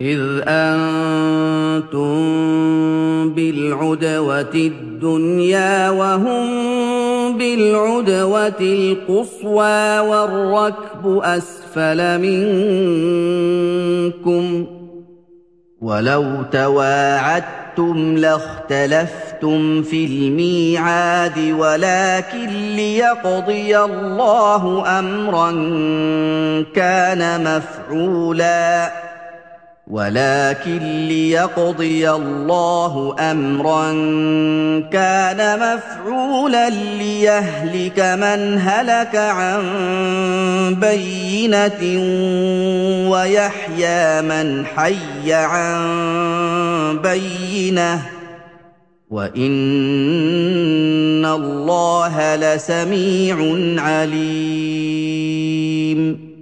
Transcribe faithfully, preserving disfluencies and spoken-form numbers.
إِذْ أَنتُم بِالْعُدْوَةِ الدُّنْيَا وَهُم بِالْعُدْوَةِ الْقُصْوَىٰ وَالرَّكْبُ أَسْفَلَ مِنكُمْ ۚ وَلَوْ تَوَاعَدتُّمْ لَاخْتَلَفْتُمْ فِي الْمِيعَادِ وَلَٰكِن لِّيَقْضِيَ اللَّهُ أَمْرًا كَانَ مَفْعُولًا ولكن ليقضي الله أمرا كان مفعولا ليهلك من هلك عن بينة ويحيى من حي عن بينة وإن الله لسميع عليم.